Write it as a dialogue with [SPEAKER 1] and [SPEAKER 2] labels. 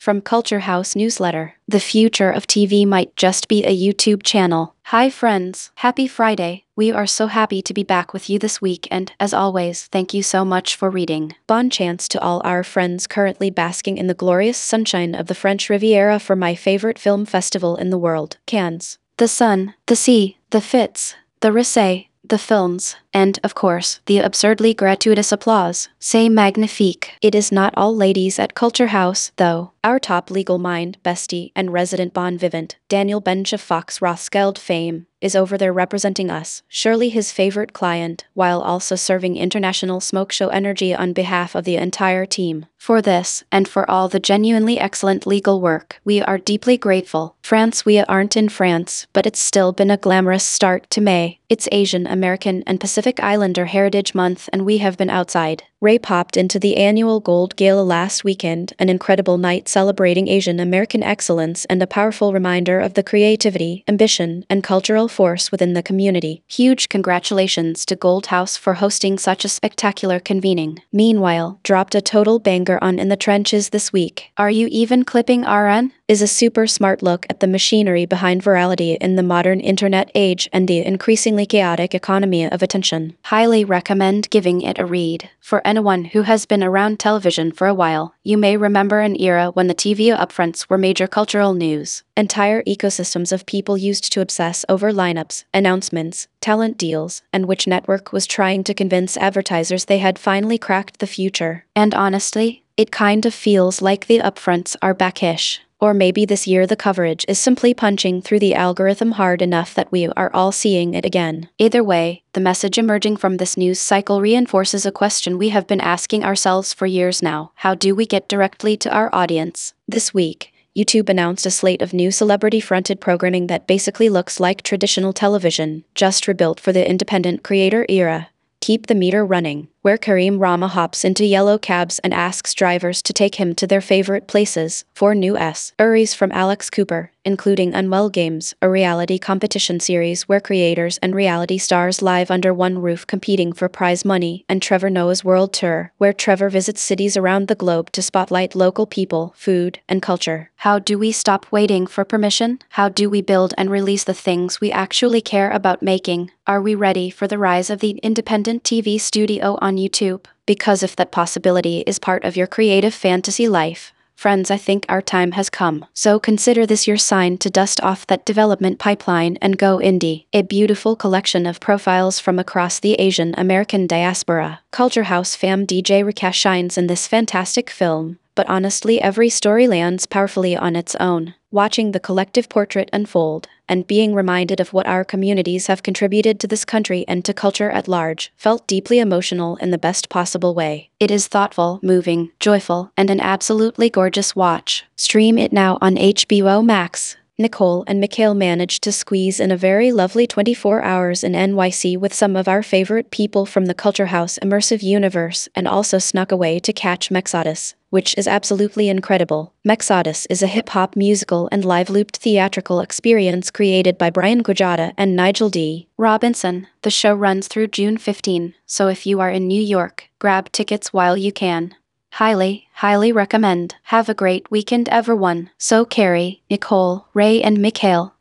[SPEAKER 1] From Culture House Newsletter. The future of TV might just be a YouTube channel. Hi friends, happy Friday. We are so happy to be back with you this week and, as always, thank you so much for reading. Bon chance to all our friends currently basking in the glorious sunshine of the French Riviera for my favorite film festival in the world, Cannes. The sun, the sea, the fits, the risée, the films, and, of course, the absurdly gratuitous applause. C'est magnifique. It is not all ladies at Culture House, though. Our top legal mind, bestie, and resident bon vivant, Daniel Bench of Fox Rothschild fame, is over there representing us, surely his favorite client, while also serving international smoke show energy on behalf of the entire team. For this, and for all the genuinely excellent legal work, we are deeply grateful. France, we aren't in France, but it's still been a glamorous start to May. It's Asian American and Pacific Islander Heritage Month and we have been outside. Ray popped into the annual Gold Gala last weekend, an incredible night celebrating Asian American excellence and a powerful reminder of the creativity, ambition, and cultural force within the community. Huge congratulations to Gold House for hosting such a spectacular convening. Meanwhile, dropped a total banger on In the Trenches this week. Are you even clipping RN? Is a super smart look at the machinery behind virality in the modern internet age and the increasingly chaotic economy of attention. Highly recommend giving it a read. For anyone who has been around television for a while, you may remember an era when the TV upfronts were major cultural news. Entire ecosystems of people used to obsess over lineups, announcements, talent deals, and which network was trying to convince advertisers they had finally cracked the future. And honestly, it kind of feels like the upfronts are backish. Or maybe this year the coverage is simply punching through the algorithm hard enough that we are all seeing it again. Either way, the message emerging from this news cycle reinforces a question we have been asking ourselves for years now. How do we get directly to our audience? This week, YouTube announced a slate of new celebrity-fronted programming that basically looks like traditional television, just rebuilt for the independent creator era. Keep the Meter Running, where Kareem Rama hops into yellow cabs and asks drivers to take him to their favorite places. 4 new Uries from Alex Cooper, including Unwell Games, a reality competition series where creators and reality stars live under one roof competing for prize money, and Trevor Noah's World Tour, where Trevor visits cities around the globe to spotlight local people, food, and culture. How do we stop waiting for permission? How do we build and release the things we actually care about making? Are we ready for the rise of the independent TV studio on YouTube? Because if that possibility is part of your creative fantasy life, friends, I think our time has come. So consider this your sign to dust off that development pipeline and go indie. A beautiful collection of profiles from across the Asian American diaspora. Culture House fam DJ Rakesh shines in this fantastic film, but honestly every story lands powerfully on its own. Watching the collective portrait unfold, and being reminded of what our communities have contributed to this country and to culture at large, felt deeply emotional in the best possible way. It is thoughtful, moving, joyful, and an absolutely gorgeous watch. Stream it now on HBO Max. Nicole and Mikhail managed to squeeze in a very lovely 24 hours in NYC with some of our favorite people from the Culture House immersive universe and also snuck away to catch Mexodus, which is absolutely incredible. Mexodus is a hip-hop musical and live-looped theatrical experience created by Brian Gujata and Nigel D. Robinson. The show runs through June 15, so if you are in New York, grab tickets while you can. Highly recommend. Have a great weekend everyone. So Carrie, Nicole, Ray and Mikhail,